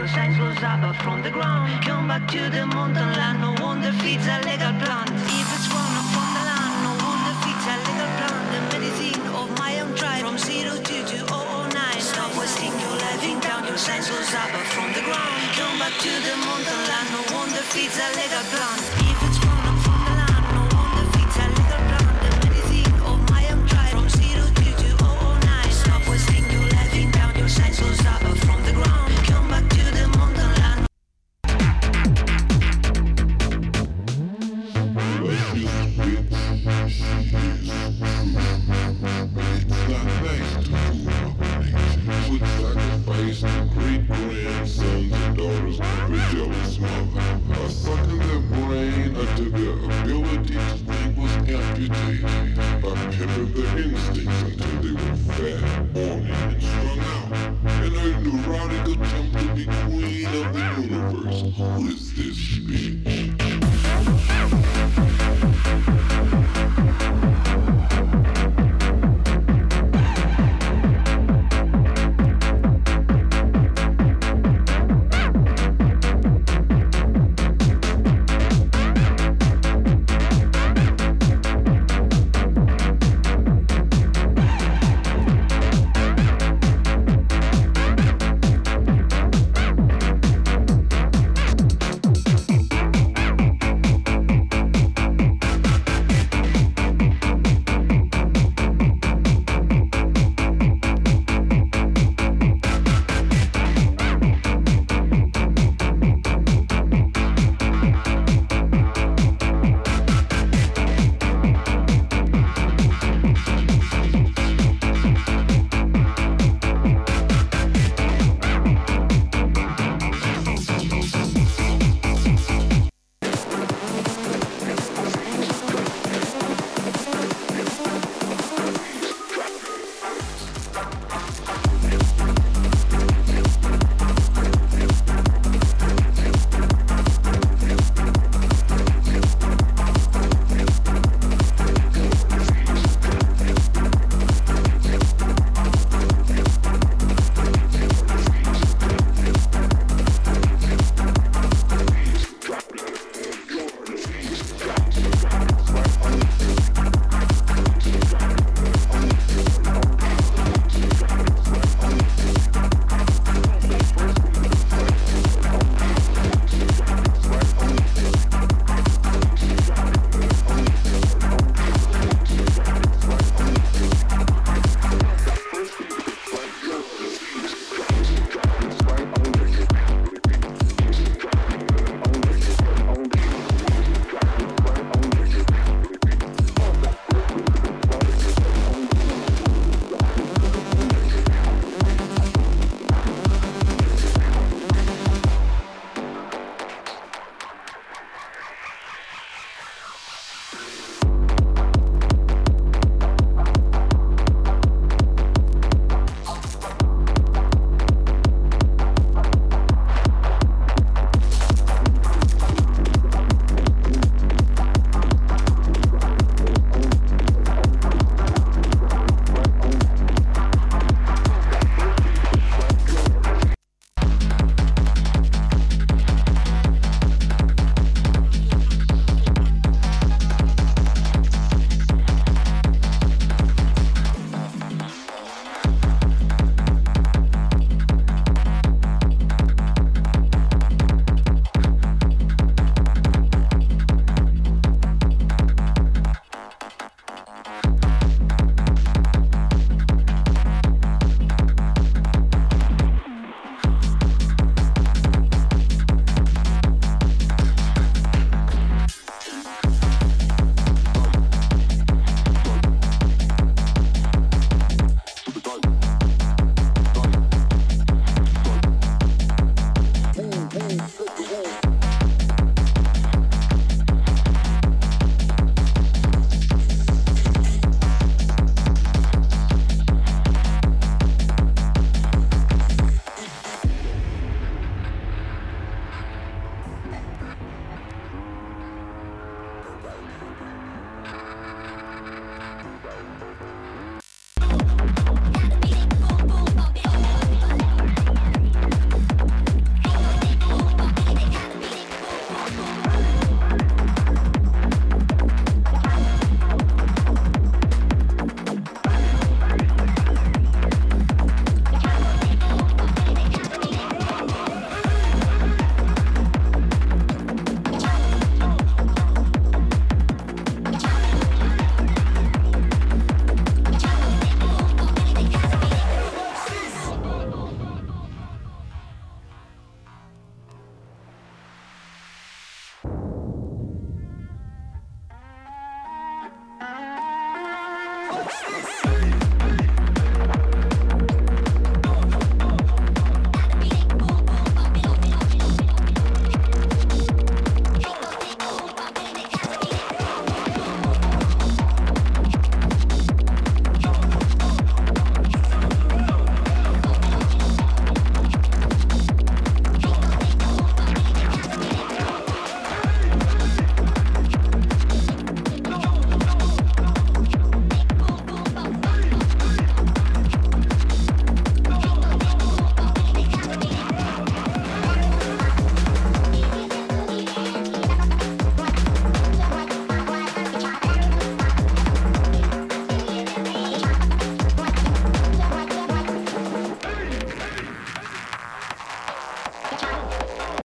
your signs goes up from the ground. Come back to the mountain land, no wonder feeds a legal plant. If it's grown up from the land, no wonder feeds a legal plant. The medicine of my own tribe, from 0 to 2009. Stop wasting your life in town, your signs goes up from the ground. Come back to the mountain land, no wonder feeds a legal plant. If it's grown up from the land, no wonder feeds a legal plant. The medicine of my own tribe, from 0 to 2009. Stop wasting your life in town, your signs goes up from the ground. Come back to the mountain land. Great-grandsons and daughters of a jealous mother are sucking their brain until their ability to think was amputated by pimping their instincts until they were fat, horny, and strung out in a neurotic attempt to be queen of the universe. Who is this bitch?